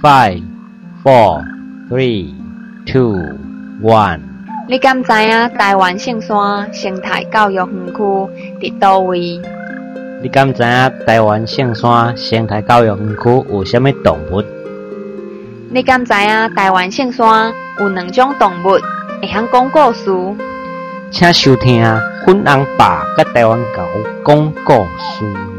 5, 4, 3, 2, 1。 你敢知影台湾圣山生态教育园区伫倒位？ 你敢知影台湾圣山生态教育园区有啥物动物？ 你敢知影台湾圣山有2种动物会晓讲故事？ 请收听粉红爸甲台湾狗讲故事。